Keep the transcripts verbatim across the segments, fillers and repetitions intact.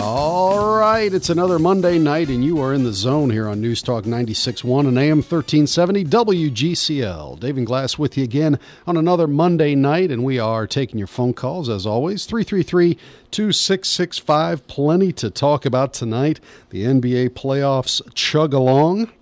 All right, it's another Monday night, and you are in the zone here on News Talk ninety-six point one and A M thirteen seventy W G C L. Dave and Glass with you again on another Monday night, and we are taking your phone calls, as always, three three three, two six six five. Plenty to talk about tonight. The N B A playoffs chug along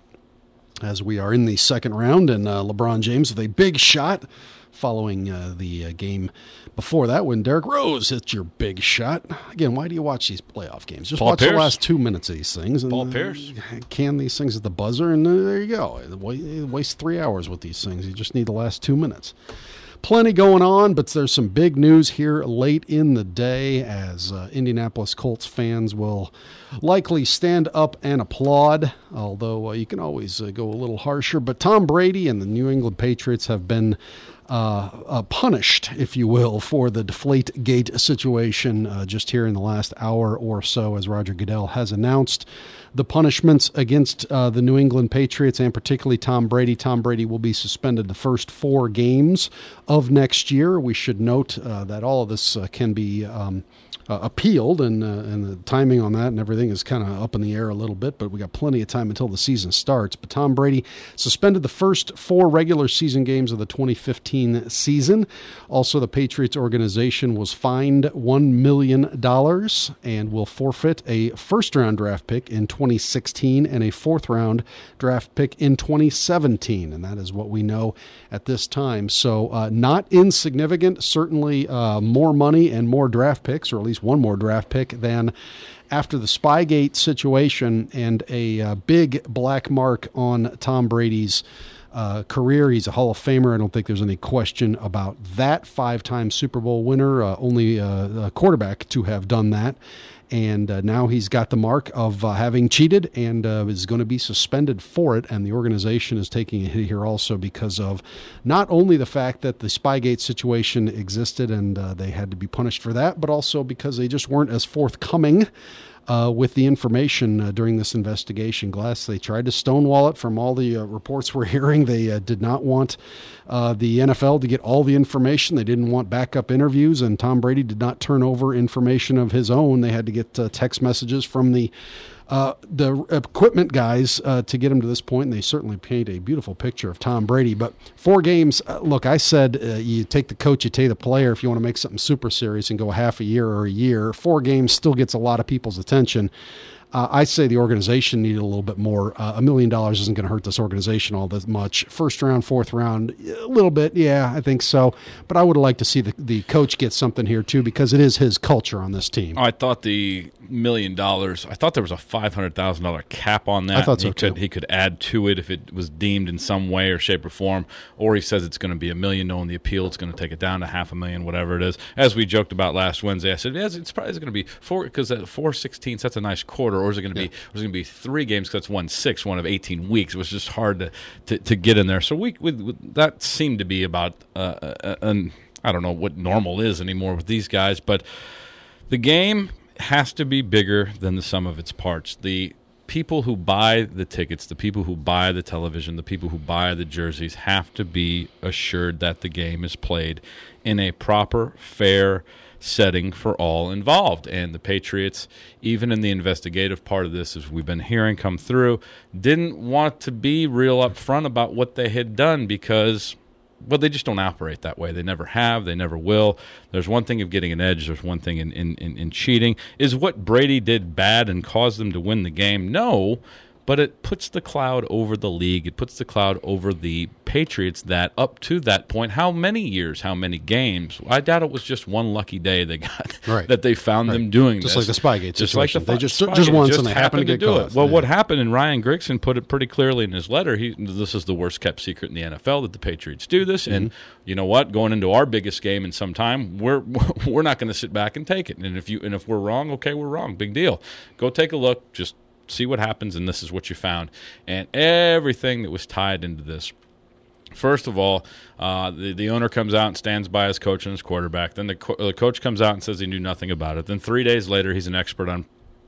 as we are in the second round, and uh, LeBron James with a big shot following uh, the uh, game before that when Derrick Rose hit your big shot. Again, why do you watch these playoff games? Just Paul watch Pierce. the last two minutes of these things. And, Paul Pierce. Uh, can these things at the buzzer, and uh, there you go. Waste three hours with these things. You just need the last two minutes. Plenty going on, but there's some big news here late in the day as uh, Indianapolis Colts fans will likely stand up and applaud, although uh, you can always uh, go a little harsher. But Tom Brady and the New England Patriots have been uh, uh, punished, if you will, for the Deflategate situation uh, just here in the last hour or so, as Roger Goodell has announced the punishments against uh, the New England Patriots and particularly Tom Brady. Tom Brady will be suspended the first four games of next year. We should note uh, that all of this uh, can be um, uh, appealed, and, uh, and the timing on that and everything is kind of up in the air a little bit, but we got plenty of time until the season starts. But Tom Brady suspended the first four regular season games of the twenty fifteen season. Also, the Patriots organization was fined one million dollars and will forfeit a first-round draft pick in twenty sixteen and a fourth-round draft pick in twenty seventeen, and that is what we know at this time. So uh, not insignificant, certainly uh, more money and more draft picks, or at least one more draft pick than after the Spygate situation, and a uh, big black mark on Tom Brady's Uh, career. He's a Hall of Famer. I don't think there's any question about that. Five-time Super Bowl winner, uh, only uh, a quarterback to have done that. And uh, now he's got the mark of uh, having cheated and uh, is going to be suspended for it. And the organization is taking a hit here also because of not only the fact that the Spygate situation existed and uh, they had to be punished for that, but also because they just weren't as forthcoming Uh, with the information uh, during this investigation. Glass, they tried to stonewall it from all the uh, reports we're hearing. They uh, did not want uh, the N F L to get all the information. They didn't want backup interviews, and Tom Brady did not turn over information of his own. They had to get uh, text messages from the Uh, the equipment guys uh, to get him to this point, and they certainly paint a beautiful picture of Tom Brady. But four games, uh, look, I said uh, you take the coach, you take the player if you want to make something super serious and go half a year or a year. Four games still gets a lot of people's attention. Uh, I say the organization needed a little bit more. Uh, a million dollars isn't going to hurt this organization all that much. First round, fourth round, a little bit, yeah, I think so. But I would like to see the, the coach get something here too, because it is his culture on this team. I thought the million dollars, I thought there was a five hundred thousand dollars cap on that. I thought so he too. Could, he could add to it if it was deemed in some way or shape or form, or he says it's going to be a million, knowing the appeal, it's going to take it down to half a million, whatever it is. As we joked about last Wednesday, I said, yes, it's probably going to be four, because at four sixteenths, that's a nice quarter, or is it going to be, yeah. There's going to be three games because that's one six, one of eighteen weeks. It was just hard to, to, to get in there. So we, we that seemed to be about, uh, uh, an, I don't know what normal is anymore with these guys, but the game has to be bigger than the sum of its parts. The people who buy the tickets, the people who buy the television, the people who buy the jerseys have to be assured that the game is played in a proper, fair setting for all involved. And the Patriots, even in the investigative part of this, as we've been hearing come through, didn't want to be real upfront about what they had done because, well, they just don't operate that way. They never have. They never will. There's one thing of getting an edge. There's one thing in, in, in, in cheating. Is what Brady did bad and caused them to win the game? No. But it puts the cloud over the league. It puts the cloud over the Patriots that up to that point, how many years, how many games? I doubt it was just one lucky day they got right. that they found right. them doing just this. like the Spygate just situation. Like the they just Spygate. just once just and they happened to get do caught. it. Well, yeah. what happened, and Ryan Grigson put it pretty clearly in his letter, he, this is the worst kept secret in the N F L that the Patriots do this. Mm-hmm. And you know what? Going into our biggest game in some time, we're we're not going to sit back and take it. And if you and if we're wrong, okay, we're wrong. Big deal. Go take a look. Just see what happens, and this is what you found. And everything that was tied into this. First of all, uh, the, the owner comes out and stands by his coach and his quarterback. Then the, co- the coach comes out and says he knew nothing about it. Then three days later, he's an expert on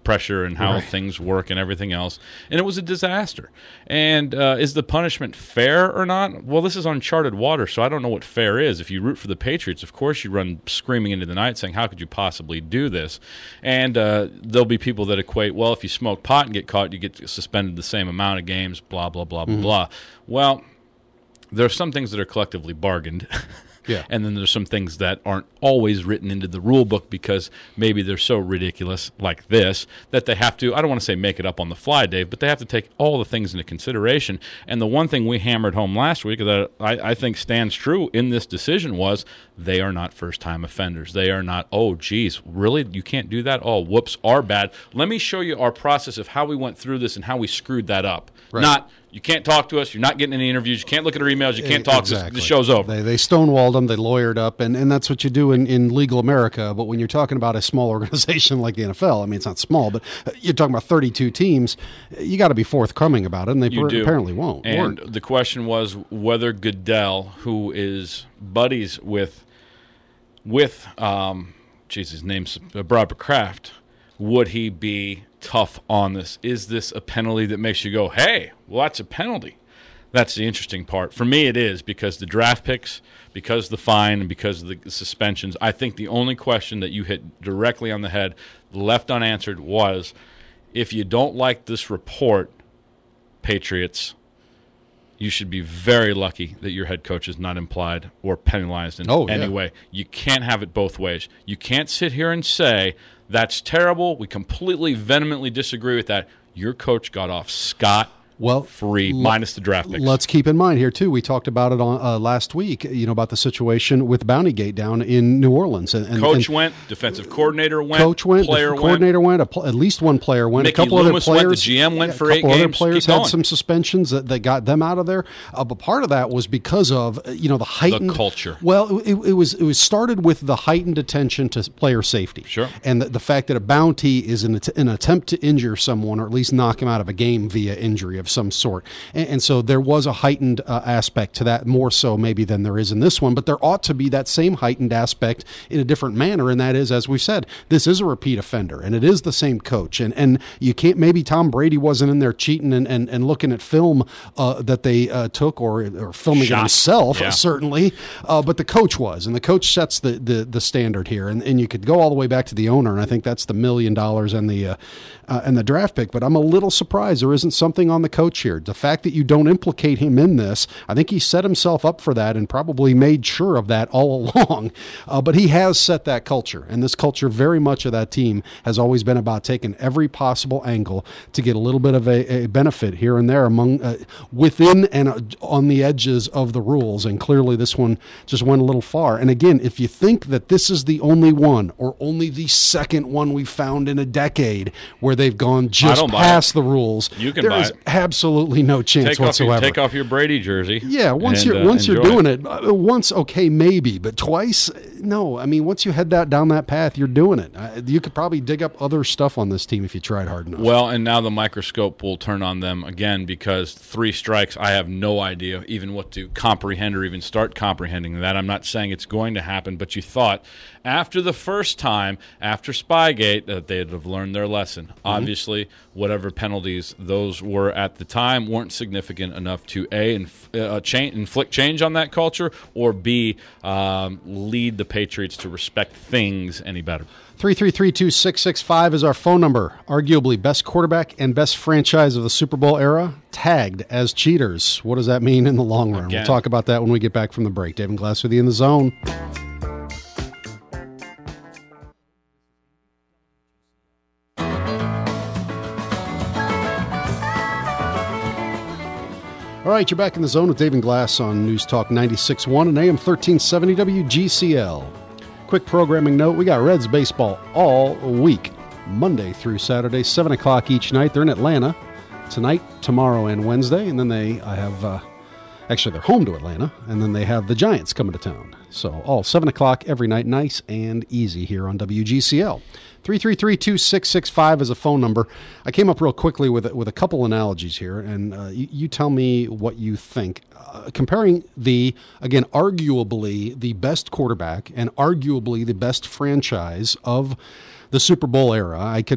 pressure and how Right. things work and everything else, and it was a disaster. And uh, is the punishment fair or not? Well, this is uncharted water, so I don't know what fair is. If you root for the Patriots, of course you run screaming into the night saying, how could you possibly do this? And uh, there'll be people that equate, well, if you smoke pot and get caught, you get suspended the same amount of games, blah, blah, blah, Mm-hmm. blah, blah. Well, there are some things that are collectively bargained. Yeah. And then there's some things that aren't always written into the rule book because maybe they're so ridiculous like this that they have to, I don't want to say make it up on the fly, Dave, but they have to take all the things into consideration. And the one thing we hammered home last week that I, I think stands true in this decision was they are not first-time offenders. They are not, oh, geez, really? You can't do that? Oh, whoops, are bad. Let me show you our process of how we went through this and how we screwed that up. Right. Not, you can't talk to us, you're not getting any interviews, you can't look at our emails, you can't talk Exactly. to us, the show's over. They, they stonewalled them, they lawyered up, and, and that's what you do in, in legal America. But when you're talking about a small organization like the N F L, I mean, it's not small, but you're talking about thirty-two teams, you got to be forthcoming about it, and they You per- do. apparently won't. And weren't. the question was whether Goodell, who is buddies with, with um, geez, his name's uh, Robert Kraft, would he be tough on this? Is this a penalty that makes you go, hey, well, that's a penalty? That's the interesting part. For me, it is because the draft picks, because the fine, and because of the suspensions. I think the only question that you hit directly on the head, left unanswered, was if you don't like this report, Patriots, you should be very lucky that your head coach is not implied or penalized in Oh, any yeah. way. You can't have it both ways. You can't sit here and say, that's terrible, we completely vehemently disagree with that. Your coach got off scot Well, free, l- minus the draft picks. Let's keep in mind here, too, we talked about it on uh, last week, you know, about the situation with Bountygate down in New Orleans. And, and, Coach and went, defensive coordinator went, coach went, player the went. coordinator went, a pl- at least one player went, Mickey a couple Loomis other went, the players. G M went yeah, for a eight couple other games. players Keep had going. some suspensions that, that got them out of there. Uh, but part of that was because of, uh, you know, the heightened culture. Well, it, it was it was started with the heightened attention to player safety. Sure. And the, the fact that a bounty is an, att- an attempt to injure someone or at least knock him out of a game via injury of some sort. And, and so there was a heightened uh, aspect to that, more so maybe than there is in this one, but there ought to be that same heightened aspect in a different manner, and that is, as we've said, this is a repeat offender, and it is the same coach, and and you can't, maybe Tom Brady wasn't in there cheating and, and, and looking at film uh, that they uh, took or, or filming Shot. it himself, Yeah. certainly, uh, but the coach was, and the coach sets the, the, the standard here, and, and you could go all the way back to the owner, and I think that's the million dollars and the, uh, uh, and the draft pick, but I'm a little surprised there isn't something on the coach here. The fact that you don't implicate him in this, I think he set himself up for that and probably made sure of that all along. Uh, but he has set that culture, and this culture, very much of that team, has always been about taking every possible angle to get a little bit of a, a benefit here and there among uh, within and uh, on the edges of the rules. And clearly, this one just went a little far. And again, if you think that this is the only one or only the second one we've found in a decade where they've gone just don't buy past it. the rules, You can there buy is it. absolutely no chance Take off, your, whatsoever. take off your Brady jersey. Yeah, once and, you're uh, once you're enjoy doing it, uh, once okay maybe, but twice no. I mean, once you head that down that path, you're doing it. Uh, you could probably dig up other stuff on this team if you tried hard enough. Well, and now the microscope will turn on them again because three strikes, I have no idea even what to comprehend or even start comprehending that. I'm not saying it's going to happen, but you thought after the first time, after Spygate, that they'd have learned their lesson. Mm-hmm. Obviously, whatever penalties those were at the time weren't significant enough to, A, inf- uh, change, inflict change on that culture, or B, um, lead the Patriots to respect things any better. three three three, two six six five is our phone number. Arguably best quarterback and best franchise of the Super Bowl era, tagged as cheaters. What does that mean in the long run? Again. We'll talk about that when we get back from the break. Dave and Glass with you in the zone. All right, you're back in the zone with Dave and Glass on News Talk ninety-six point one and A M thirteen seventy W G C L. Quick programming note, we got Reds baseball all week, Monday through Saturday, seven o'clock each night. They're in Atlanta tonight, tomorrow, and Wednesday. And then they I have, uh, actually, they're home to Atlanta, and then they have the Giants coming to town. So all seven o'clock every night, nice and easy here on W G C L. three three three, two six six five is a phone number. I came up real quickly with with a couple analogies here, and uh, you, you tell me what you think. Uh, comparing the, again, arguably the best quarterback and arguably the best franchise of the Super Bowl era, I could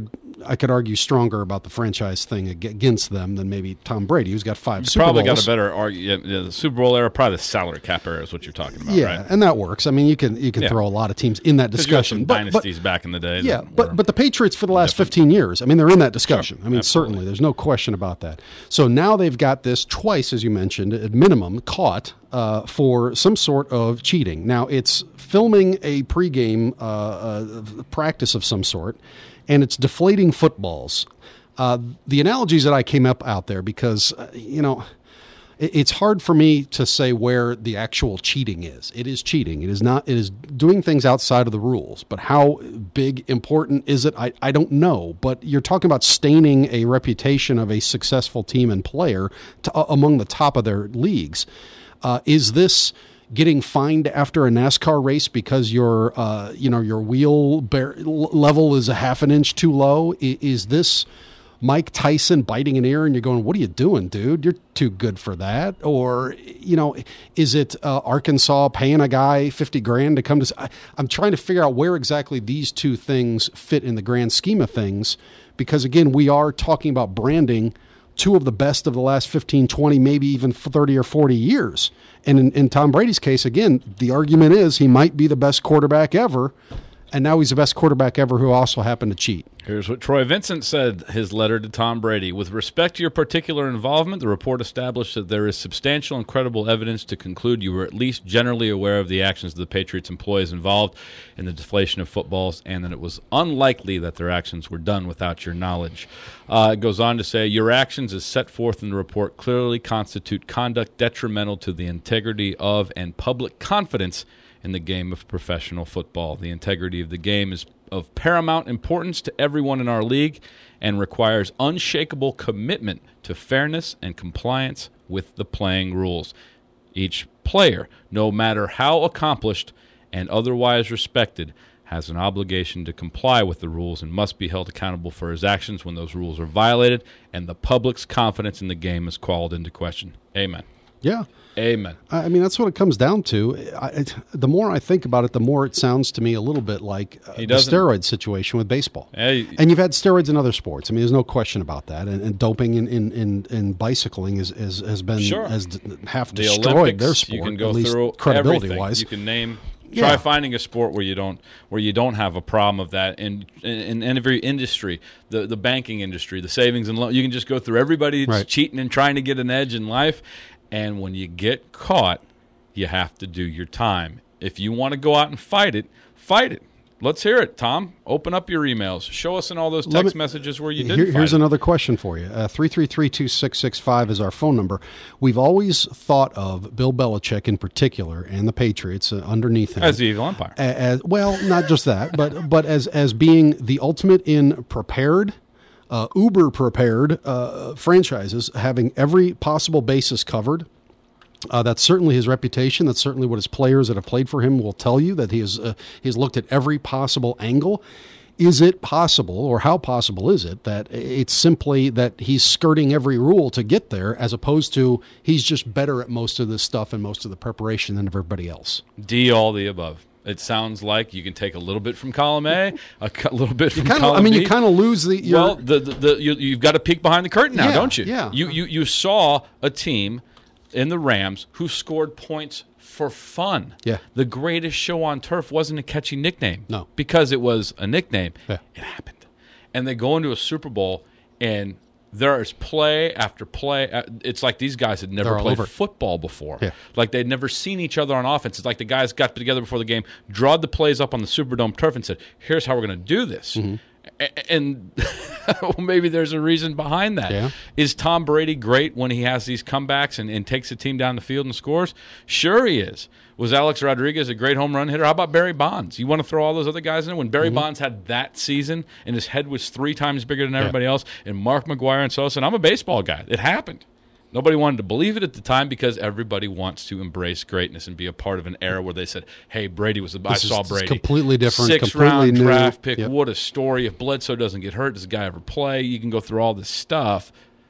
I could argue stronger about the franchise thing against them than maybe Tom Brady, who's got five you Super probably Bowls. got a better argument. Yeah, the Super Bowl era, probably the salary cap era is what you're talking about, yeah, right? and that works. I mean, you can you can Yeah. throw a lot of teams in that discussion. Some But, dynasties but, back in the day. yeah, that but were- but the Patriots for the last different. fifteen years, I mean, they're in that discussion. Sure, I mean, absolutely. certainly, there's no question about that. So now they've got this twice, as you mentioned, at minimum, caught uh, for some sort of cheating. Now, it's filming a pregame uh, uh, practice of some sort, and it's deflating footballs. Uh, the analogies that I came up out there, because, uh, you know, it- it's hard for me to say where the actual cheating is. It is cheating. It is not. It is doing things outside of the rules. But how big, important is it? I, I don't know. But you're talking about staining a reputation of a successful team and player to, uh, among the top of their leagues. Uh, is this getting fined after a NASCAR race because your uh, you know your wheel bear level is a half an inch too low? I- Is this Mike Tyson biting an ear and you're going, what are you doing, dude? You're too good for that. Or, you know, is it uh, Arkansas paying a guy fifty grand to come to, I, I'm trying to figure out where exactly these two things fit in the grand scheme of things. Because again, we are talking about branding two of the best of the last fifteen, twenty, maybe even thirty or forty years. And in, in Tom Brady's case, again, the argument is he might be the best quarterback ever. And now he's the best quarterback ever who also happened to cheat. Here's what Troy Vincent said, his letter to Tom Brady. With respect to your particular involvement, the report established that there is substantial and credible evidence to conclude you were at least generally aware of the actions of the Patriots employees involved in the deflation of footballs, and that it was unlikely that their actions were done without your knowledge. Uh, it goes on to say, your actions as set forth in the report clearly constitute conduct detrimental to the integrity of and public confidence in the game of professional football. The integrity of the game is of paramount importance to everyone in our league and requires unshakable commitment to fairness and compliance with the playing rules. Each player, no matter how accomplished and otherwise respected, has an obligation to comply with the rules and must be held accountable for his actions when those rules are violated and the public's confidence in the game is called into question. Amen. Yeah. Amen. I mean, that's what it comes down to. I, it, the more I think about it, the more it sounds to me a little bit like uh, the doesn't- steroid situation with baseball. Hey, And you've had steroids in other sports. I mean, there's no question about that. And, and doping in, in, in, in bicycling is, is, has been Sure. has d- half the destroyed Olympics, their sport, you can go at least through credibility everything. wise. You can name. Yeah. Try finding a sport where you don't where you don't have a problem of that. In in, in every industry, the the banking industry, the savings and loan, you can just go through everybody that's Right. cheating and trying to get an edge in life. And when you get caught, you have to do your time. If you want to go out and fight it, fight it. Let's hear it, Tom. Open up your emails. Show us in all those Let text me- messages where you didn't Here, fight here's it. another question for you. Uh, three three three, two six six five is our phone number. We've always thought of Bill Belichick in particular and the Patriots uh, underneath him. As the evil empire. A- as well, not just that, but but as as being the ultimate in prepared, uh, uber prepared uh, franchises, having every possible basis covered. Uh, that's certainly his reputation. That's certainly what his players that have played for him will tell you, that he has uh, he's looked at every possible angle. Is it possible, or how possible is it, that it's simply that he's skirting every rule to get there, as opposed to he's just better at most of this stuff and most of the preparation than everybody else? D, all the above. It sounds like you can take a little bit from column A, a cu- little bit from Kind of, column I mean, B. you kind of lose the. Your, Well, the, the, the, you, you've got to peek behind the curtain now, Yeah, don't you? yeah. You, you? You saw a team in the Rams who scored points for fun. Yeah. The greatest show on turf wasn't a catchy nickname. No. Because it was a nickname. Yeah. It happened. And they go into a Super Bowl, and there is play after play. Uh, It's like these guys had never They're all played over. football before. Yeah. Like they'd never seen each other on offense. It's like the guys got together before the game, drawed the plays up on the Superdome turf, and said, here's how we're going to do this. Mm-hmm. A- And well, maybe there's a reason behind that. Yeah. Is Tom Brady great when he has these comebacks and, and takes the team down the field and scores? Sure he is. Was Alex Rodriguez a great home run hitter? How about Barry Bonds? You want to throw all those other guys in there? When Barry Mm-hmm. Bonds had that season and his head was three times bigger than everybody else, and Mark McGuire and Sosa, and I'm a baseball guy. It happened. Nobody wanted to believe it at the time because everybody wants to embrace greatness and be a part of an era where they said, hey, Brady was the I This is- saw this is Brady. completely different, Sixth completely round new. draft pick. Yep. What a story. If Bledsoe doesn't get hurt, does the guy ever play? You can go through all this stuff.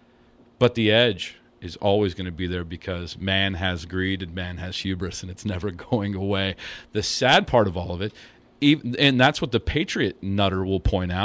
But the edge is always going to be there because man has greed and man has hubris, and it's never going away. The sad part of all of it, even, and that's what the Patriot nutter will point out,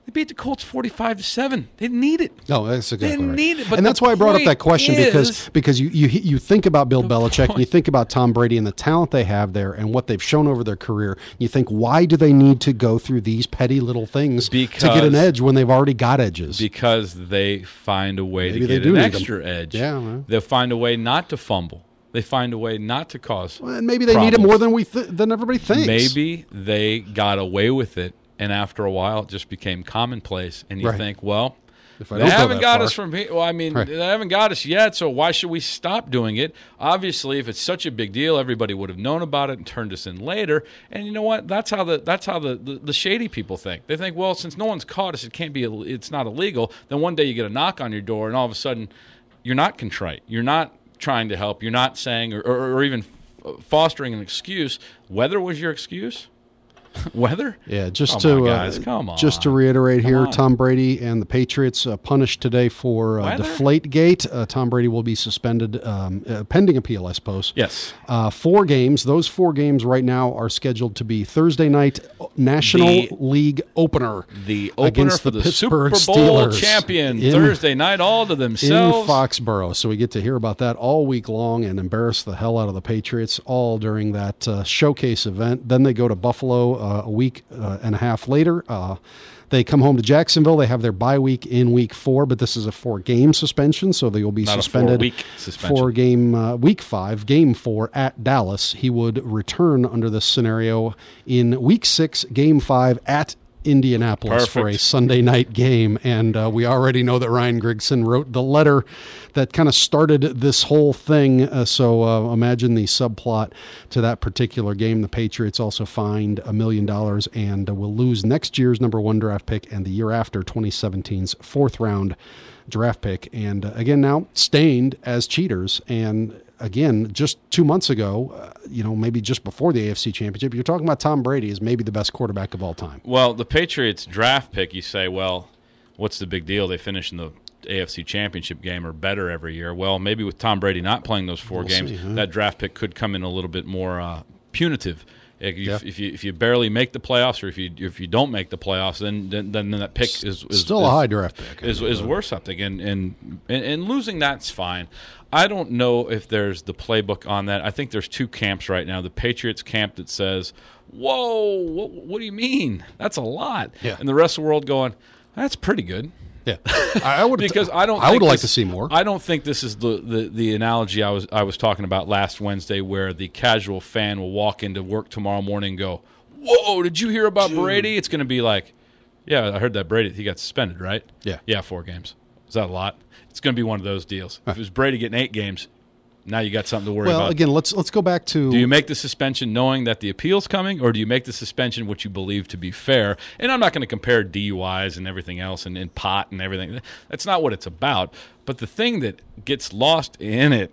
They beat the Colts forty-five to seven. They didn't need it. No, that's exactly They right. need it, but and that's the why I brought up that point question is- because because you, you you think about Bill Belichick point- and you think about Tom Brady and the talent they have there and what they've shown over their career. You think, why do they need to go through these petty little things to get an Because- edge when they've already got edges? Because they find a way Maybe to they get do an need them. extra edge. Yeah, well. They'll find a way not to fumble. They find a way not to cause and maybe they need it problems. more than we th- than everybody thinks. Maybe they got away with it, and after a while, it just became commonplace. And you Right. think, well, If I they don't go haven't that got far. us from here. Well, I mean, Right. they haven't got us yet, so why should we stop doing it? Obviously, if it's such a big deal, everybody would have known about it and turned us in later. And you know what? That's how the that's how the, the, the shady people think. They think, well, since no one's caught us, it can't be. It's not illegal. Then one day you get a knock on your door, and all of a sudden, you're not contrite. You're not trying to help. You're not saying or, or, or even fostering an excuse. Weather was your excuse. Weather? Yeah, just Come to on, uh, guys, come on. just to reiterate Come here, on. Tom Brady and the Patriots uh, punished today for uh, Weather? Deflategate. Uh, Tom Brady will be suspended um, uh, pending appeal, I suppose. Yes. Uh, four games. Those four games right now are scheduled to be Thursday night National The- League opener. The opener against for the the, Super Pittsburgh Bowl Steelers champion in- Thursday night, all to in themselves. Foxborough. So we get to hear about that all week long and embarrass the hell out of the Patriots all during that uh, showcase event. Then they go to Buffalo uh, a week uh, and a half later. Uh, they come home to Jacksonville. They have their bye week in week four, but this is a four-game suspension, so they will be Not a suspended four-week suspension. for game uh, week five, game four at Dallas. He would return under this scenario in week six, game five at Indianapolis for a Perfect. Sunday night game. And uh, we already know that Ryan Grigson wrote the letter that kind of started this whole thing. Uh, so uh, imagine the subplot to that particular game. The Patriots also fined a million dollars and uh, will lose next year's number one draft pick and the year after twenty seventeen's fourth round draft pick. And uh, again, now stained as cheaters. And again, just two months ago, uh, you know, maybe just before the A F C Championship, you're talking about Tom Brady as maybe the best quarterback of all time. Well, the Patriots draft pick, you say, well, what's the big deal? They finish in the A F C Championship game or better every year. Well, maybe with Tom Brady not playing those four We'll games, see, huh? that draft pick could come in a little bit more uh, punitive. If, you- Yeah. if you if you barely make the playoffs, or if you if you don't make the playoffs, then then, then that pick is, is Still is, a high draft pick. is is worth something, and and and, and losing that's fine. I don't know if there's the playbook on that. I think there's two camps right now. The Patriots camp that says, "Whoa, what, what do you mean? That's a lot," Yeah. and the rest of the world going, "That's pretty good." Yeah, I would Because I don't. I would think like this- to see more. I don't think this is the, the, the analogy I was I was talking about last Wednesday, where the casual fan will walk into work tomorrow morning and go, "Whoa, did you hear about Brady?" It's going to be like, "Yeah, I heard that Brady he got suspended, right?" Yeah. yeah, four games. Is that a lot? It's going to be one of those deals. If it was Brady getting eight games, now you got something to worry Well, about. again, let's let's go back to Do you make the suspension knowing that the appeal's coming, or do you make the suspension which you believe to be fair? And I'm not going to compare D U Is and everything else and, and pot and everything. That's not what it's about. But the thing that gets lost in it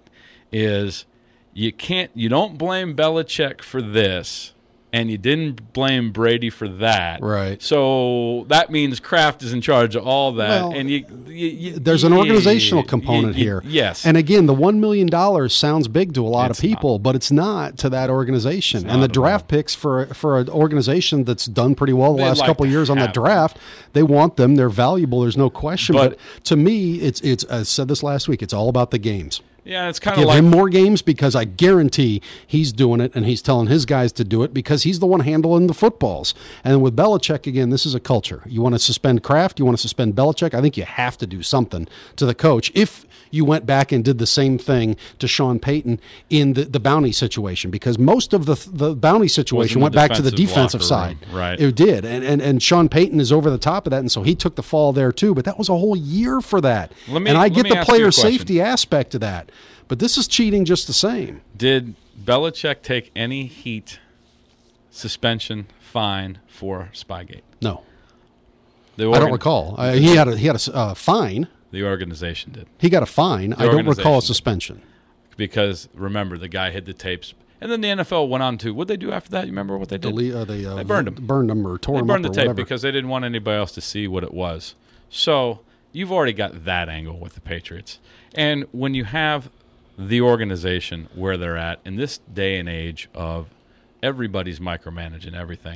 is you can't, you don't blame Belichick for this, and you didn't blame Brady for that. Right. So that means Kraft is in charge of all that. Well, and you, you, you there's an you- organizational you- component you- here. Yes. And again, the one million dollars sounds big to a lot It's of people, but it's not to that organization. It's And the not at all. draft picks for for an organization that's done pretty well the They'd last like couple of to years on that have draft, they want them. They're valuable. There's no question. But, But- to me, it's it's I said this last week. It's all about the games. yeah, it's kind of Give like him more games because I guarantee he's doing it and he's telling his guys to do it because he's the one handling the footballs. And with Belichick, again, this is a culture. You want to suspend Kraft, you want to suspend Belichick. I think you have to do something to the coach. If you went back and did the same thing to Sean Payton in the, the bounty situation, because most of the the bounty situation Was went in the back to the defensive defensive locker side. room, right. It did. And, and and Sean Payton is over the top of that, and so he took the fall there too. But that was a whole year for that. Let me- and I let get me the ask you a player question. safety aspect of that. But this is cheating just the same. Did Belichick take any heat, suspension, fine for Spygate? No, The I don't organ- recall. Uh, he had a he had a uh, fine. The organization did. He got a fine. I don't recall a organization. suspension. Because, remember, the guy hid the tapes. And then the N F L went on to, what'd they do after that? You remember what they did? Dele- uh, they, uh, They burned him. burned him or tore They him burned up the or tape whatever. because they didn't want anybody else to see what it was. So you've already got that angle with the Patriots. And when you have the organization where they're at in this day and age of everybody's micromanaging everything,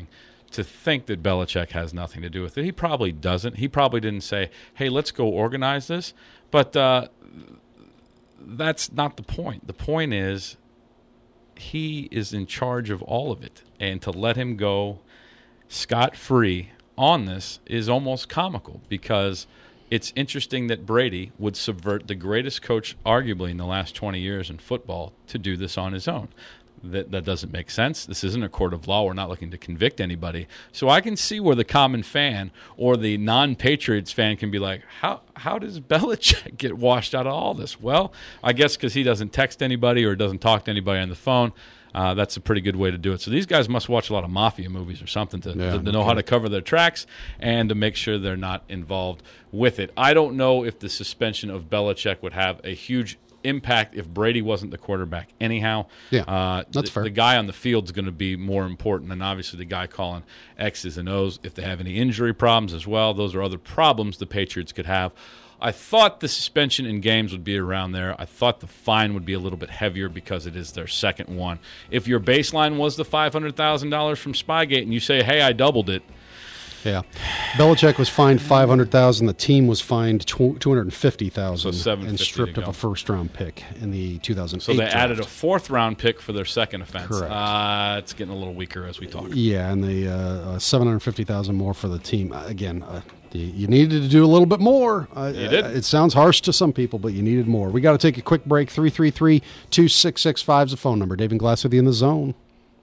to think that Belichick has nothing to do with it. He probably doesn't. He probably didn't say, hey, let's go organize this. But uh, that's not the point. The point is he is in charge of all of it. And to let him go scot-free on this is almost comical, because it's interesting that Brady would subvert the greatest coach arguably in the last twenty years in football to do this on his own. That that doesn't make sense. This isn't a court of law. We're not looking to convict anybody. So I can see where the common fan or the non-Patriots fan can be like, how how does Belichick get washed out of all this? Well, I guess because he doesn't text anybody or doesn't talk to anybody on the phone. Uh, that's a pretty good way to do it. So these guys must watch a lot of mafia movies or something to, yeah, to, to know okay. how to cover their tracks and to make sure they're not involved with it. I don't know if the suspension of Belichick would have a huge impact if Brady wasn't the quarterback anyhow. Yeah, uh, that's the, fair. The guy on the field is going to be more important than obviously the guy calling X's and O's. If they have any injury problems as well, those are other problems the Patriots could have. I thought the suspension in games would be around there. I thought the fine would be a little bit heavier because it is their second one. If your baseline was the five hundred thousand dollars from Spygate and you say, hey, I doubled it. Yeah. Belichick was fined five hundred thousand dollars. The team was fined two hundred fifty thousand dollars So and stripped to of go. a first-round pick in the two thousand eight So they draft. added a fourth-round pick for their second offense. Correct. Uh, it's getting a little weaker as we talk. Yeah, and the uh, uh, seven hundred fifty thousand dollars more for the team. Uh, again, uh, you, you needed to do a little bit more. Uh, You did. Uh, it sounds harsh to some people, but you needed more. We got to take a quick break. three three three, two six six five is the phone number. Dave and Glass with you in the zone.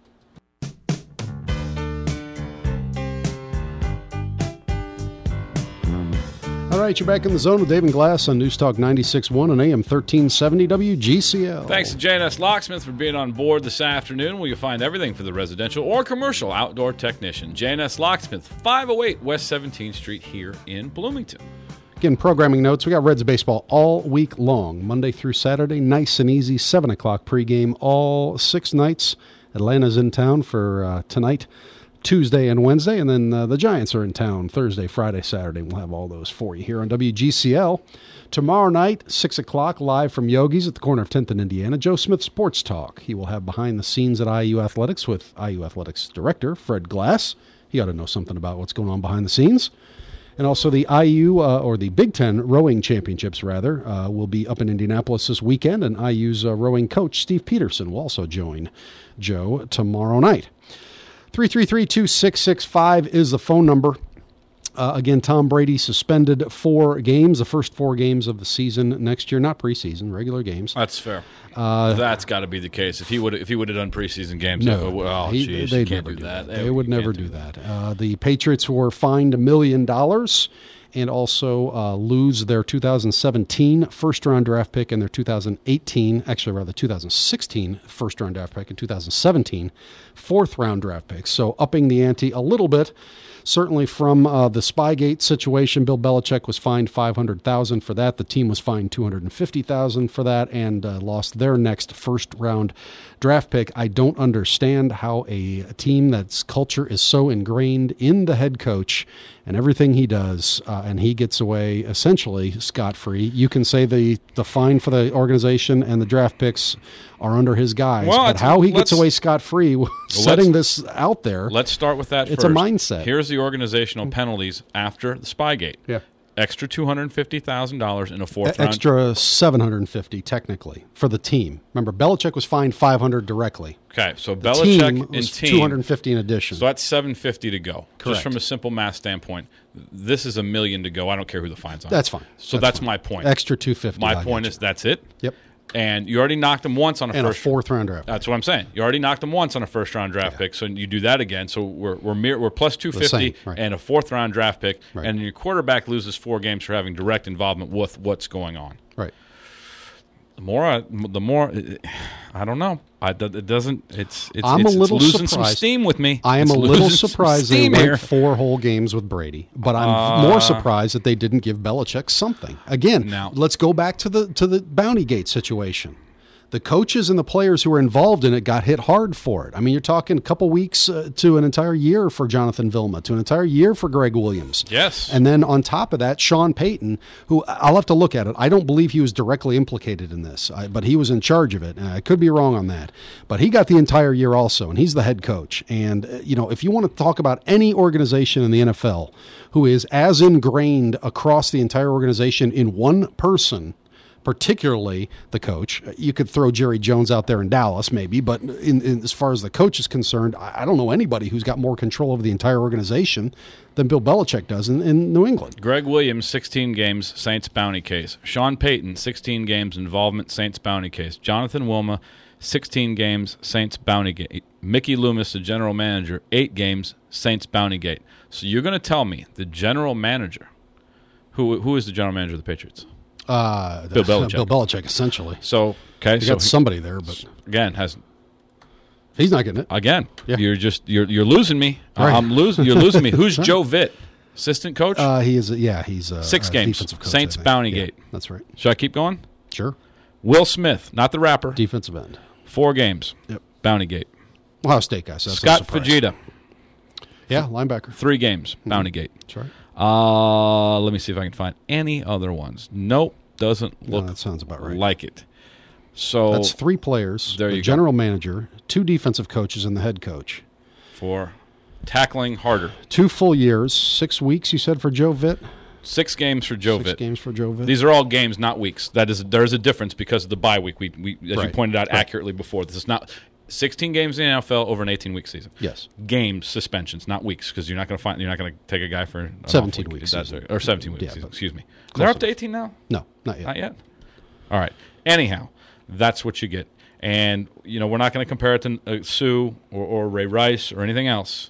All right, you're back in the zone with Dave and Glass on News Talk ninety-six point one and A M thirteen seventy W G C L. Thanks to J and S Locksmith for being on board this afternoon, where you'll find everything for the residential or commercial outdoor technician. J and S Locksmith, five oh eight West seventeenth Street here in Bloomington. Again, programming notes. We got Reds baseball all week long, Monday through Saturday. Nice and easy, seven o'clock pregame all six nights. Atlanta's in town for uh, tonight, Tuesday and Wednesday, and then uh, the Giants are in town Thursday, Friday, Saturday. We'll have all those for you here on W G C L. Tomorrow night, six o'clock, live from Yogi's at the corner of tenth and Indiana, Joe Smith Sports Talk. He will have behind the scenes at I U Athletics with I U Athletics Director Fred Glass. He ought to know something about what's going on behind the scenes. And also the I U, uh, or the Big Ten Rowing Championships, rather, uh, will be up in Indianapolis this weekend, and I U's uh, rowing coach, Steve Peterson, will also join Joe tomorrow night. three three three, two six six five is the phone number. Uh, again, Tom Brady suspended four games, the first four games of the season next year, not preseason, regular games. That's fair. Uh, That's got to be the case. If he would, if he would have done preseason games, No, would, oh he, jeez, they'd you can't never do do that. that. They, They would you never can't do that. Uh, the Patriots were fined a million dollars and also uh, lose their two thousand seventeen first-round draft pick and their two thousand eighteen, actually rather two thousand sixteen first-round draft pick and two thousand seventeen fourth-round draft pick. So upping the ante a little bit. Certainly from uh, the Spygate situation, Bill Belichick was fined five hundred thousand dollars for that. The team was fined two hundred fifty thousand dollars for that and uh, lost their next first-round draft pick. I don't understand how a, a team that's culture is so ingrained in the head coach and everything he does, uh, and he gets away essentially scot-free. You can say the, the fine for the organization and the draft picks are under his guise, well, but how he gets let's, away scot-free setting this out there, let's start with that it's first. a mindset. Here's the organizational penalties after the Spygate. Yeah. Extra two hundred fifty thousand dollars in a fourth round. Extra seven hundred fifty technically for the team. Remember, Belichick was fined five hundred directly. Okay, so The Belichick team and was team two hundred fifty in addition. So that's seven fifty to go. Correct. Just from a simple math standpoint, this is a million to go. I don't care who the fines on. That's fine. So That's that's, fine. my point. Extra two fifty. My I point get is that's it. Yep. And you already knocked them once on a And first a fourth round draft. That's what I'm saying. You already knocked them once on a first round draft Yeah. pick, so you do that again. So we're we're mere, we're plus two fifty same, right. and a fourth round draft pick, Right. and your quarterback loses four games for having direct involvement with what's going on. Right. The more, I, the more, I don't know. I, it doesn't. It's it's, I'm it's, a little it's losing surprised. some steam with me. I am It's a little losing some surprised they steam went here. four whole games with Brady, but I'm Uh, more surprised that they didn't give Belichick something. Again, Now- let's go back to the to the Bounty Gate situation. the coaches and the players who were involved in it got hit hard for it. I mean, you're talking a couple weeks uh, to an entire year for Jonathan Vilma, to an entire year for Greg Williams. Yes. And then on top of that, Sean Payton, who I'll have to look at it. I don't believe he was directly implicated in this, I, but he was in charge of it. I could be wrong on that. But he got the entire year also, and he's the head coach. And, uh, you know, if you want to talk about any organization in the N F L who is as ingrained across the entire organization in one person, particularly the coach. You could throw Jerry Jones out there in Dallas, maybe, but in, in, as far as the coach is concerned, I, I don't know anybody who's got more control over the entire organization than Bill Belichick does in, in New England. Greg Williams, sixteen games, Saints bounty case. Sean Payton, sixteen games, involvement, Saints bounty case. Jonathan Wilma, sixteen games, Saints bounty gate. Mickey Loomis, the general manager, eight games, Saints bounty gate. So you're going to tell me the general manager, who who is the general manager of the Patriots? Uh, Bill Belichick. Bill Belichick, essentially. So, okay. You so got somebody there, but again, has he's not getting it. Again, Yeah. you're just you're you're losing me. Right. I'm losing. You're losing me. Who's Joe Vitt, assistant coach? Uh, he is, yeah, he's a Six a games. defensive coach, Saints I think. bounty Yeah, gate. That's right. Should I keep going? Sure. Will Smith, not the rapper. Defensive end. Four games. Yep. Bounty gate. Ohio State guy. So that's Scott no surprise. Fujita, Yeah, linebacker. three games. Bounty gate. That's right. Uh, let me see if I can find any other ones. Nope, doesn't No, look that sounds about right. like it. So That's three players, There the you go. general manager, two defensive coaches, and the head coach. for tackling harder, Two full years, six weeks, you said, for Joe Vitt? six games for Joe Six Vitt. games for Joe Vitt. These are all games, not weeks. That is, there is a difference because of the bye week. We, we as you Right. pointed out Right. accurately before, this is not sixteen games in the N F L over an eighteen-week season. Yes. Games, suspensions, not weeks, because you're not going to find you're not going to take a guy for an seventeen off week. weeks That's season. or seventeen weeks Yeah, season. but Excuse me. close They're up to enough. eighteen now. No, not yet. Not yet. All right. Anyhow, that's what you get, and you know we're not going to compare it to uh, Sue or, or Ray Rice or anything else.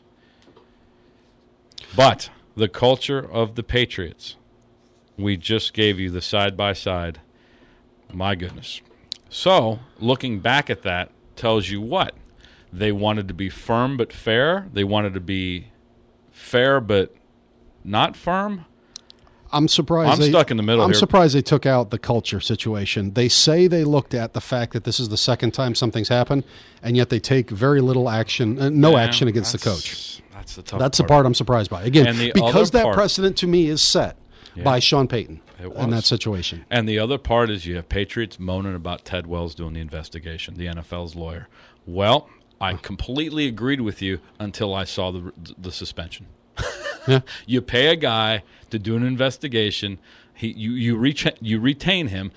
But the culture of the Patriots, we just gave you the side by side. My goodness. So looking back at that tells you what they wanted to be firm but fair. They wanted to be fair but not firm. I'm surprised. I'm they, stuck in the middle I'm here. surprised they took out the culture situation. They say they looked at the fact that this is the second time something's happened, and yet they take very little action, uh, no Yeah, action against the that's- coach. That's the tough That's the part. part I'm surprised by. Again, And the because other that part- precedent to me is set Yeah. by Sean Payton It in was. that situation. And the other part is you have Patriots moaning about Ted Wells doing the investigation, the N F L's lawyer. Well, I completely agreed with you until I saw the the suspension. Yeah. You pay a guy to do an investigation. He you you reach you retain him.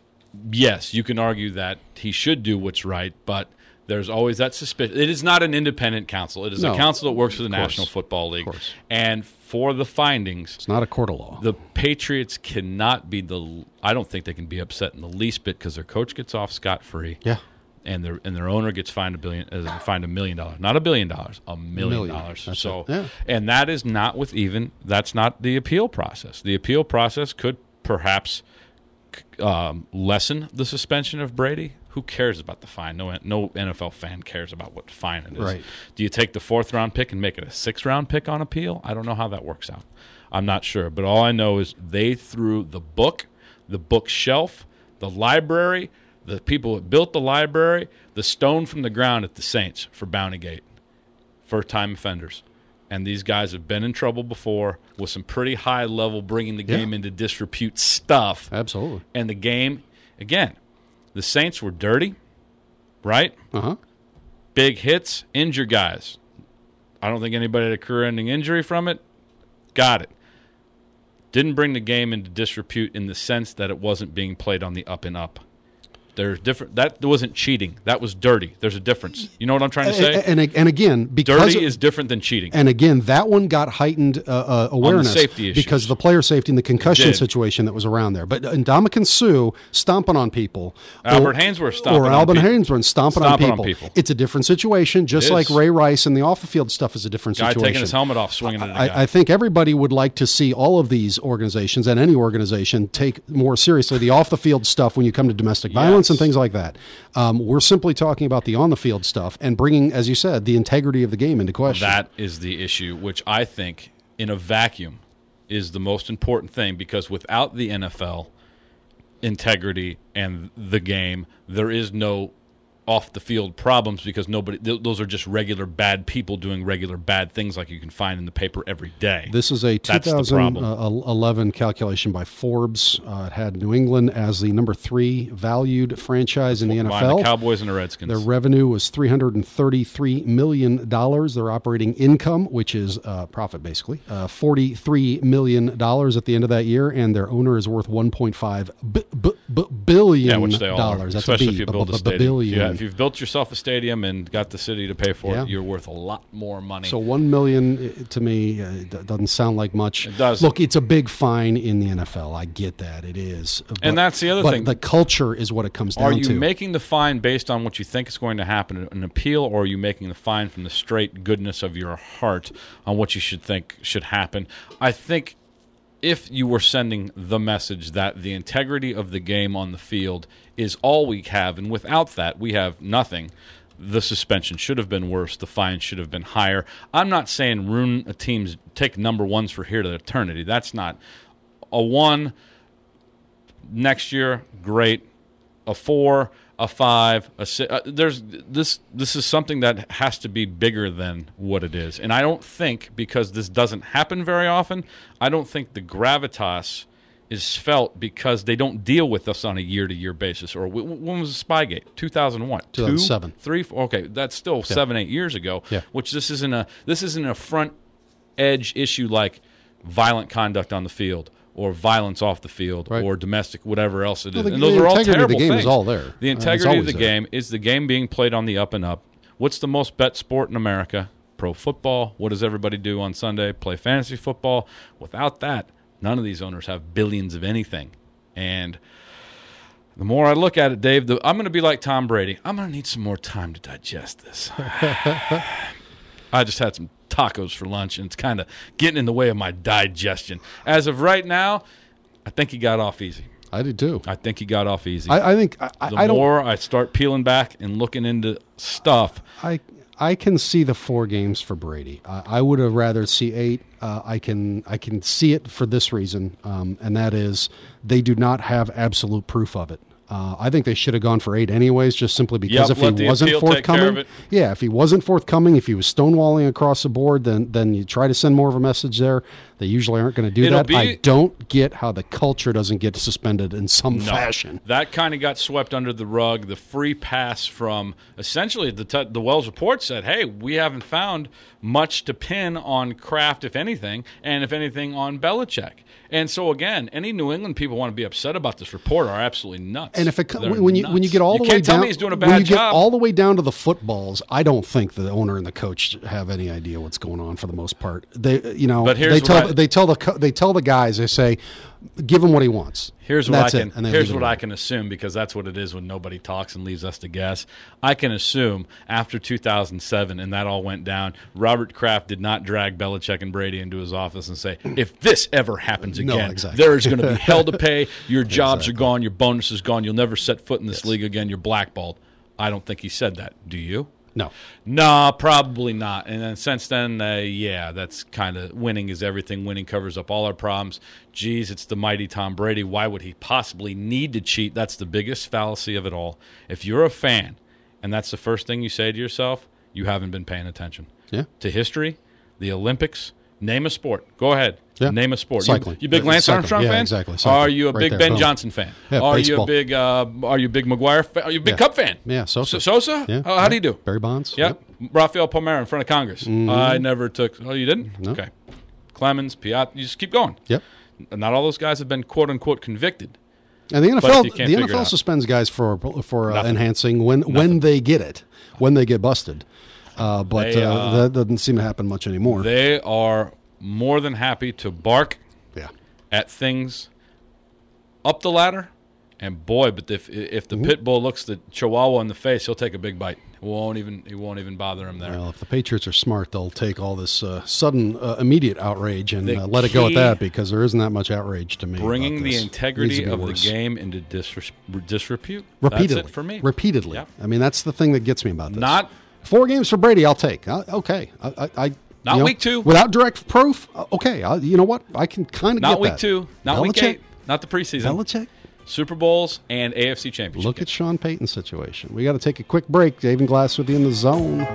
Yes, you can argue that he should do what's right, but there's always that suspicion. It is not an independent counsel. It is No, a counsel that works for the of course. National Football League. Of course. And for the findings, It's not a court of law. the Patriots cannot be the. I don't think they can be upset in the least bit because their coach gets off scot free, yeah. and their and their owner gets fined a billion, uh, fined a million dollars, not a billion dollars, a million Million. dollars. That's So, it. Yeah. and that is not with even. That's not the appeal process. The appeal process could perhaps um, lessen the suspension of Brady. Who cares about the fine? No, no N F L fan cares about what fine it is. Right. Do you take the fourth round pick and make it a sixth round pick on appeal? I don't know how that works out. I'm not sure. But all I know is they threw the book, the bookshelf, the library, the people that built the library, the stone from the ground at the Saints for Bountygate, first-time offenders. And these guys have been in trouble before with some pretty high-level bringing the game Yeah. into disrepute stuff. Absolutely. And the game, again, the Saints were dirty, right? Uh-huh. Big hits, injure guys. I don't think anybody had a career-ending injury from it. Got it. Didn't bring the game into disrepute in the sense that it wasn't being played on the up and up. There's different. That wasn't cheating. That was dirty. There's a difference. You know what I'm trying to say? And, and, and again, because Dirty of- is different than cheating. And again, that one got heightened uh, uh, awareness safety issues. because of the player safety and the concussion did. situation that was around there. But Ndamukong Suh stomping on people, Albert or, Hainsworth stomping or on Albert people. Hainsworth stomping, Stomping on, on people. people. It's a different situation, just It like is. Ray Rice and the off the field stuff is a different Guy situation. taking his helmet off, swinging at a guy. I, I think everybody would like to see all of these organizations and any organization take more seriously the off the field stuff when you come to domestic violence and Yes. things like that. Um, we're simply talking about the on the field stuff and bringing, as you said, the integrity of the game into question. That is the issue, which I think, in a vacuum, is the most important thing because without the N F L, integrity and the game. There is no off the field problems because nobody th- those are just regular bad people doing regular bad things like you can find in the paper every day. This is a two thousand eleven calculation by Forbes. Uh, it had New England as the number three valued franchise in the N F L. The Cowboys and the Redskins. Their revenue was three hundred thirty-three million dollars. Their operating income, which is uh, profit basically, uh, forty-three million dollars at the end of that year, and their owner is worth one point five b- b- b- billion yeah, which they all dollars. Are. That's Especially a B, if you b- build b- a stadium. billion. Yeah, if you've built yourself a stadium and got the city to pay for Yeah. it, you're worth a lot more money. So one million uh, to me uh, d- doesn't sound like much. It does. Look, it's a big fine in the N F L. I get that it is, but, and that's the other but thing. The culture is what it comes down Are you to. making the fine based on what you think is going to happen, an appeal, or are you making the fine from the straight goodness of your heart on what you should think should happen? I think if you were sending the message that the integrity of the game on the field is all we have, and without that we have nothing, the suspension should have been worse, the fine should have been higher. I'm not saying ruin a team's, take number ones for here to eternity. That's not. A one next year, great. A four, a five, a six. Uh, there's this. This is something that has to be bigger than what it is, and I don't think, because this doesn't happen very often, I don't think the gravitas is felt because they don't deal with us on a year-to-year basis. Or w- when was the Spygate? two thousand what? two thousand seven. Two, three, four? Okay, that's still yeah. seven, eight years ago. Yeah. Which this isn't a this isn't a front edge issue like violent conduct on the field, or violence off the field, right. or domestic, whatever else it is. Well, the, and those the are all integrity terrible of the game things. is all there. The Uh, integrity of the there. game is the game being played on the up and up. What's the most bet sport in America? Pro football. What does everybody do on Sunday? Play fantasy football. Without that, none of these owners have billions of anything. And the more I look at it, Dave, the, I'm going to be like Tom Brady. I'm going to need some more time to digest this. I just had some tacos for lunch, and it's kind of getting in the way of my digestion. As of right now, I think he got off easy. I did too. I think he got off easy. I, I think I, the I don't. more I start peeling back and looking into stuff, I I can see the four games for Brady. Uh, I would have rather see eight. Uh, I can I can see it for this reason, um, and that is they do not have absolute proof of it. Uh, I think they should have gone for eight anyways, just simply because Yep, if let he the wasn't appeal take care of forthcoming, it. yeah, if he wasn't forthcoming, if he was stonewalling across the board, then then you try to send more of a message there. They usually aren't going to do It'll that. be- I don't get how the culture doesn't get suspended in some No, fashion. that kind of got swept under the rug. The free pass from essentially the t- the Wells report said, "Hey, we haven't found much to pin on Kraft, if anything, and if anything on Belichick." And so again, any New England people want to be upset about this report are absolutely nuts. And if it co- They're when you when you nuts. get all the you way can't tell down, me he's doing a when bad you get job. all the way down to the footballs, I don't think the owner and the coach have any idea what's going on for the most part. They, you know, But here's they what tell I- they tell the co- they tell the guys, they say, give him what he wants. Here's And what I that's can. it, and they Here's leave it what I alone. can assume, because that's what it is when nobody talks and leaves us to guess. I can assume after two thousand seven, and that all went down, Robert Kraft did not drag Belichick and Brady into his office and say, "If this ever happens No, again, exactly. there is going to be hell to pay. Your jobs Exactly. are gone. Your bonus is gone. You'll never set foot in this league again. You're blackballed." I don't think he said that. Do you? No. No, probably not. And then since then, uh, yeah, that's kind of winning is everything. Winning covers up all our problems. Geez, it's the mighty Tom Brady. Why would he possibly need to cheat? That's the biggest fallacy of it all. If you're a fan, and that's the first thing you say to yourself, you haven't been paying attention. Yeah. To history, the Olympics, name a sport. Go ahead. Yeah. Name a sport. Cycling. You, you big Uh, Lance cycling. Armstrong Yeah, fan? exactly. Cycling. Are you a Right big there. Ben Boom. Johnson fan? Yeah, are baseball. you a big uh, Are you a big McGuire fan? Are you a big Yeah. Cub fan? Yeah, Sosa. So- Sosa? Yeah. Oh, how do you do? Barry Bonds. Yep. Rafael Palmeiro in front of Congress. I never took. Oh, you didn't? No. Okay. Clemens, Piat. You just keep going. Yep. Not all those guys have been quote unquote convicted. And the N F But L, if you can't the figure N F L it out. suspends guys for for uh, Nothing. enhancing when when they get it, when they get busted. Uh, but They, uh, uh, that doesn't seem to happen much anymore. They are more than happy to bark yeah. at things up the ladder. And boy, but if if the pit bull looks the Chihuahua in the face, he'll take a big bite. He won't even he won't even bother him there. Well, if the Patriots are smart, they'll take all this uh, sudden, uh, immediate outrage and The uh, let it go at key- that, because there isn't that much outrage to me. Bringing about the this. integrity Needs to be of worse. the game into disres- disrepute. repeatedly That's it for me. Repeatedly. Yep. I mean, that's the thing that gets me about this. Not Four games for Brady, I'll take. I, okay, I, I, I Not you know, week two. without direct proof. uh, Okay, I, you know what? I can kind of not get week that. two. Not week Belichick? eight. Not the preseason. Belichick. Super Bowls, and A F C Championship. Look at Sean Payton's situation. We got to take a quick break. Dave and Glass with you in the zone.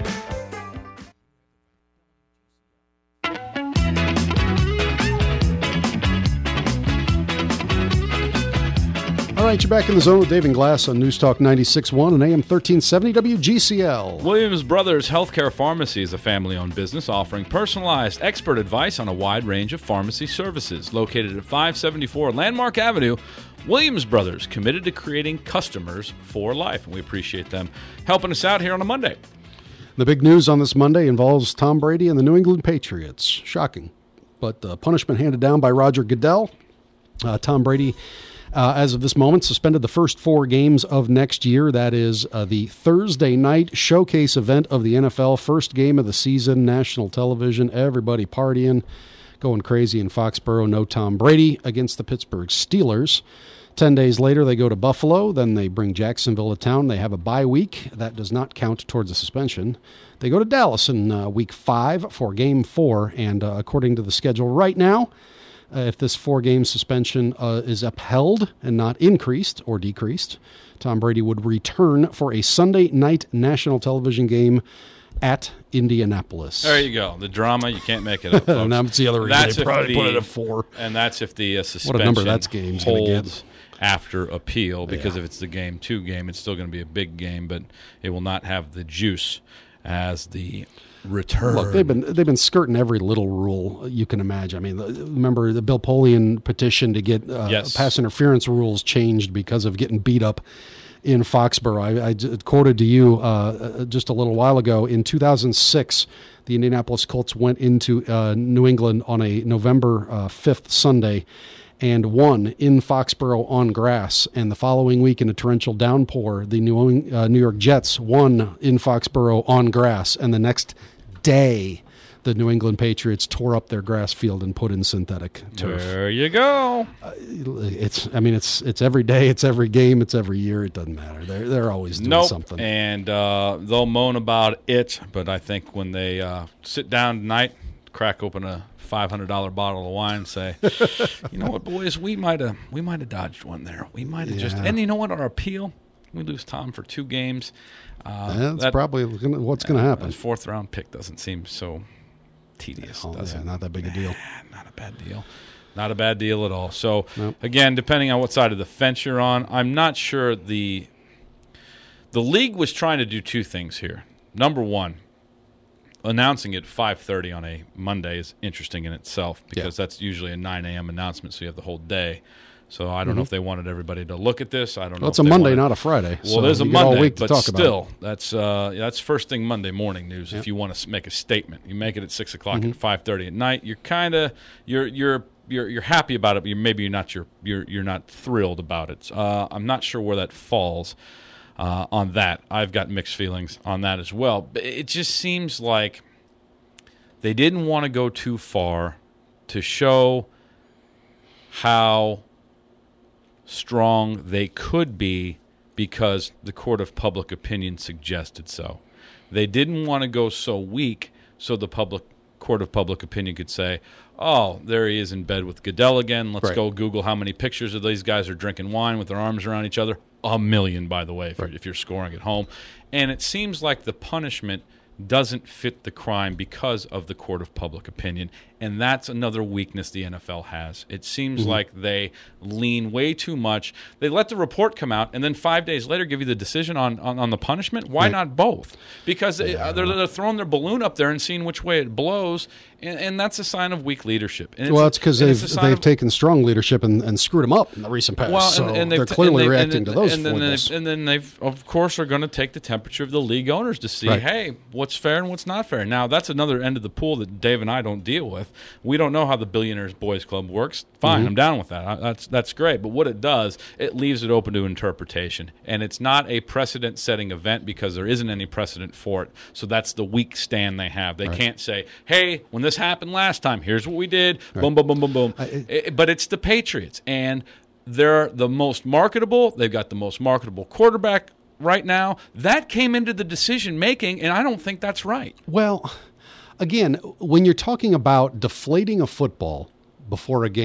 All right, you're back in the zone with Dave and Glass on News Talk ninety-six point one and A M thirteen seventy W G C L. Williams Brothers Healthcare Pharmacy is a family-owned business offering personalized expert advice on a wide range of pharmacy services. Located at five seventy-four Landmark Avenue, Williams Brothers, committed to creating customers for life. And we appreciate them helping us out here on a Monday. The big news on this Monday involves Tom Brady and the New England Patriots. Shocking. But uh, punishment handed down by Roger Goodell. Uh, Tom Brady... Uh, as of this moment, suspended the first four games of next year. That is uh, the Thursday night showcase event of the N F L. First game of the season, national television, everybody partying, going crazy in Foxborough. No Tom Brady against the Pittsburgh Steelers. Ten days later, they go to Buffalo. Then they bring Jacksonville to town. They have a bye week. That does not count towards the suspension. They go to Dallas in uh, week five for game four. And uh, according to the schedule right now, Uh, if this four-game suspension uh, is upheld and not increased or decreased, Tom Brady would return for a Sunday night national television game at Indianapolis. There you go. The drama, you can't make it up, folks. And that's the other reason That's they if probably the- put it at four. And that's if the uh, suspension What a number that's game's gonna get. holds after appeal, because Yeah. if it's the game two game, it's still going to be a big game, but it will not have the juice as the return. Look, they've been they've been skirting every little rule you can imagine. I mean, the- remember the Bill Polian petition to get uh, Yes. pass interference rules changed because of getting beat up in Foxborough. I, I j- quoted to you uh, just a little while ago. In two thousand six, the Indianapolis Colts went into uh, New England on a November uh, fifth Sunday and won in Foxborough on grass. And the following week, in a torrential downpour, the New, uh, New York Jets won in Foxborough on grass. And the next day, the New England Patriots tore up their grass field and put in synthetic turf. There you go. It's, I mean, it's it's every day, it's every game, it's every year. It doesn't matter. They're they're always doing Nope. something. And uh, they'll moan about it, but I think when they uh, sit down tonight, crack open a five hundred dollar bottle of wine, and say, you know what, boys, we might have we might have dodged one there. We might have just, Yeah. and you know what, our appeal, we lose Tom for two games. Uh, That's that- probably gonna, what's going to happen. That fourth round pick doesn't seem so tedious. Oh, does yeah, it? not that big a deal. Not a bad deal. Not a bad deal at all. So, Nope. again, depending on what side of the fence you're on, I'm not sure the the league was trying to do two things here. Number one, announcing it five thirty on a Monday is interesting in itself, because that's usually a nine a.m. announcement, so you have the whole day. So I don't know if they wanted everybody to look at this. I don't know. Well, it's if a they Monday, wanted- not a Friday. well, so there's a you get all Monday, week to but talk still, about it. that's uh, that's first thing Monday morning news. If you want to make a statement, you make it at six o'clock and five thirty at night. You're kind of you're you're you're you're happy about it, but you're, maybe you're not you're you're you're not thrilled about it. Uh, I'm not sure where that falls uh, on that. I've got mixed feelings on that as well. But it just seems like they didn't want to go too far to show how strong they could be, because the court of public opinion suggested so. They didn't want to go so weak so the public court of public opinion could say, oh, there he is in bed with Goodell again. Let's Right. go Google how many pictures of these guys are drinking wine with their arms around each other. A million, by the way, if, you're, if you're scoring at home. And it seems like the punishment doesn't fit the crime because of the court of public opinion. And that's another weakness the N F L has. It seems Mm-hmm. like they lean way too much. They let the report come out, and then five days later give you the decision on, on, on the punishment. Why Right. not both? Because they, uh, they're, they're throwing their balloon up there and seeing which way it blows, and, and that's a sign of weak leadership. And Well, a- it's because and they've a sign they've of- taken strong leadership and, and screwed them up in the recent past. well, so and, and they've they're t- clearly and they- reacting and, to those and then, foibles. they've, and then they've, of course, are going to take the temperature of the league owners to see, Right. hey, what's fair and what's not fair. Now, that's another end of the pool that Dave and I don't deal with. We don't know how the Billionaires Boys Club works. Fine, Mm-hmm. I'm down with that. I, that's that's great. But what it does, it leaves it open to interpretation, and it's not a precedent-setting event because there isn't any precedent for it. So that's the weak stand they have. They can't say, hey, when this happened last time, here's what we did. Boom, boom, boom, boom, boom. I- I- but it's the Patriots, and they're the most marketable. They've got the most marketable quarterback right now. That came into the decision making, and I don't think that's right. Well, again, when you're talking about deflating a football before a game,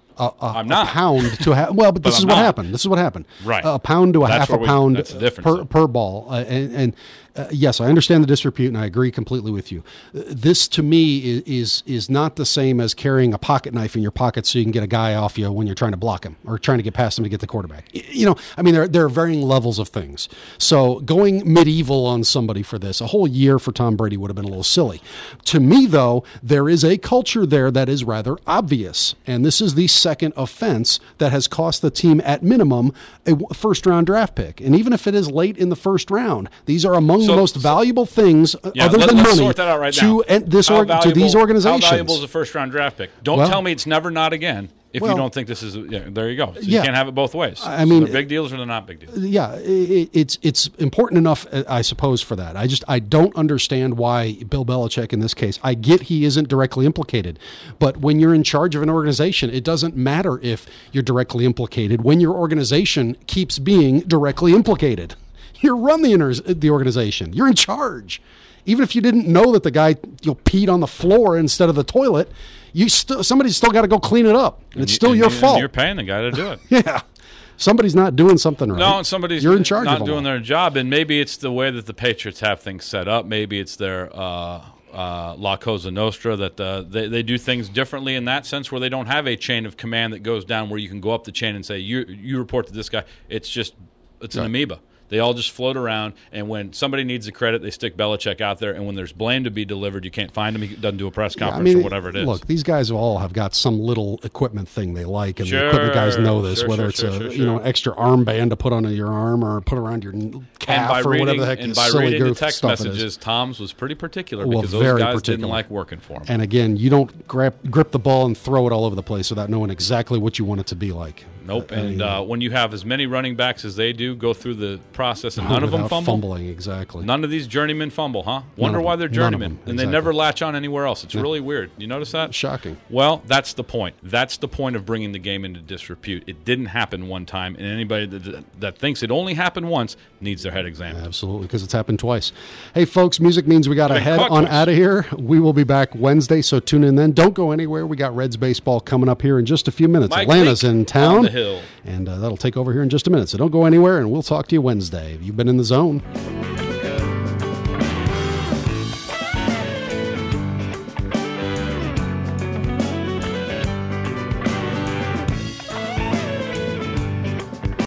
A, a, I'm not. a pound to a well, but this But is I'm what not. happened. This is what happened. Right. A pound to a That's half a where we- pound that's the difference, per though. per ball. Uh, and and uh, yes, I understand the disrepute, and I agree completely with you. Uh, This to me is, is is not the same as carrying a pocket knife in your pocket so you can get a guy off you when you're trying to block him or trying to get past him to get the quarterback. Y- You know, I mean, there there are varying levels of things. So going medieval on somebody for this, a whole year for Tom Brady would have been a little silly. To me, though, there is a culture there that is rather obvious, and this is the second offense that has cost the team at minimum a first round draft pick. And even if it is late in the first round, these are among So- the most so- valuable things uh, Yeah, other let, than let's money sort that out right to now. en- this How org- to valuable- these organizations. How valuable is a first round draft pick? Don't Well- tell me it's never not again. If Well- you don't think this is, yeah, there you go. So Yeah. You can't have it both ways. I So mean- they're big deals or they're not big deals. Yeah, i- it's it's important enough, uh, I suppose, for that. I just I don't understand why Bill Belichick in this case. I get he isn't directly implicated, but when you're in charge of an organization, it doesn't matter if you're directly implicated. When your organization keeps being directly implicated, you run the inter- the organization. You're in charge. Even if you didn't know that the guy you know, peed on the floor instead of the toilet, you still somebody's still got to go clean it up, and it's still And your you- and fault. You're paying the guy to do it. Yeah. Somebody's not doing something right. No, and somebody's You're in charge not of them doing all. their job, and maybe it's the way that the Patriots have things set up. Maybe it's their uh, uh, La Cosa Nostra that uh, they they do things differently in that sense, where they don't have a chain of command that goes down where you can go up the chain and say you you report to this guy. It's just it's an Right. amoeba. They all just float around, and when somebody needs the credit, they stick Belichick out there. And when there's blame to be delivered, you can't find him. He doesn't do a press Yeah, conference or whatever it is. Look, these guys all have got some little equipment thing they like, and Sure, the equipment guys know this. sure, whether sure, it's sure, a sure, you know sure. extra armband to put on your arm or put around your and calf by or reading, whatever the heck and is by silly reading the goof text stuff it is. messages, Tom's was pretty particular Well, because those very guys particular. didn't like working for him. And again, you don't grab, grip the ball and throw it all over the place without knowing exactly what you want it to be like. Nope. I And mean, uh, when you have as many running backs as they do go through the process and none of them without fumble, fumbling exactly. none of these journeymen fumble, huh? Wonder of why them. they're None of journeymen. them. And they Exactly. never latch on anywhere else. It's really weird. You notice that? Shocking. Well, that's the point. That's the point of bringing the game into disrepute. It didn't happen one time, and anybody that, that thinks it only happened once needs their head examined. Absolutely, because it's happened twice. Hey, folks, music means we got to Been head caught on twice. out of here. We will be back Wednesday, so tune in then. Don't go anywhere. We got Reds baseball coming up here in just a few minutes. Mike Atlanta's Leake in town, on the hill. and uh, that'll take over here in just a minute. So don't go anywhere, and we'll talk to you Wednesday. You've been in the zone.